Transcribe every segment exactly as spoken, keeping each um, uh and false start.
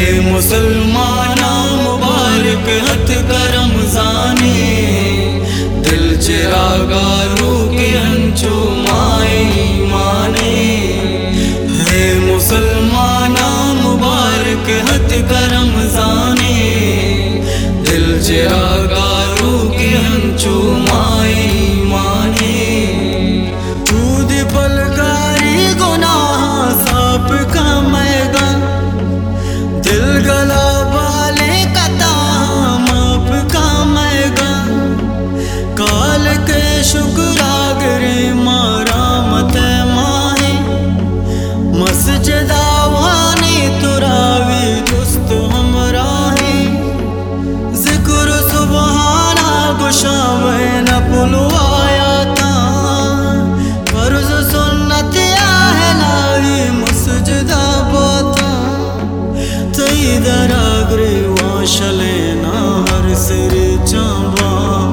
مسلمانا مبارک ہتھ کرمزانے دل چراغا روح کے ہنچو مائے مانے ہے مسلمانا مبارک ہتھ کرمزانے دل چراغا روح کے ہنچو مائے مانے دودھ پلکاری گناہ ساپ کا میگن دل گلا والے کتا ماپ کا میگن کال کے شکراگری مارا مت ماہی مسجد آوانی تراوی دوست ہمراہی ذکر سبحانہ گشاوین پلو آیا تا فرض سنت آہلائی مسجد آباتا تی دراگری واشلینا ہر سر چامبا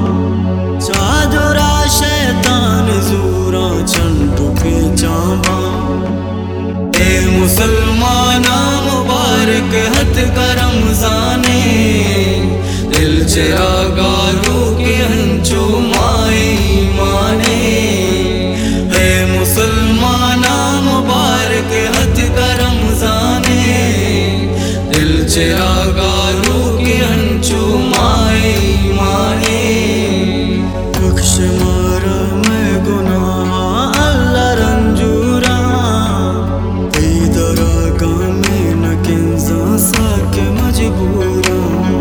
چادرا شیطان زورا چنڈو کے چامبا اے مسلمانا مبارک ہتھ کرمزانے دل چراغا روح کے ہنچو مائے مانے اے مسلمانا مبارک ہتھ کرمزانے دل چراغا روح کے ہنچو مائے مانے بخش مارا میں گناہ اللہ رنجورا ای دراغا میں نکنزا ساک مجبورا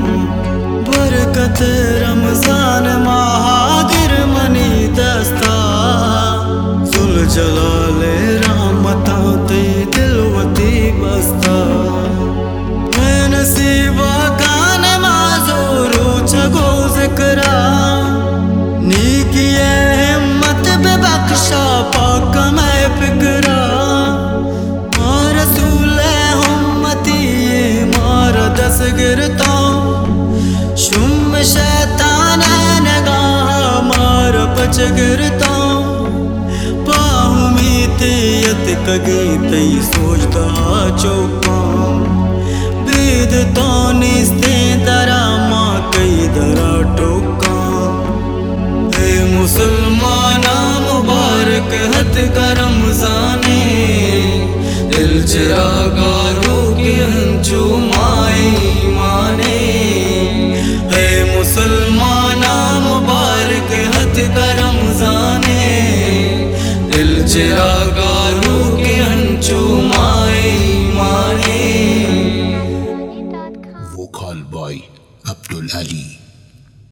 برکت رمضان مہاجر منی دستا ذل جلال رحمتا تی دلوتی بستا میں نصیبہ کان معذورو چگو ذکرا نیکی ہمت بے بخشا پاک میں فکرا مار رسول امتی مار دس گرتا شم شیطان نگاہ مار پچ گرتا پاہمی تیت کگی تی سوچتا چوکاں بید تو نیستے درا ماں کئی درا ٹوکاں اے مسلمانا مبارک ہتھ کرمزانے دل چراغا روح کے ہنچو مائے مانے اے مسلمانا مبارک ہتھ کرمزانے دل چراغا روح کے ہنچو مائے مانے Vocal by Abdul Ali.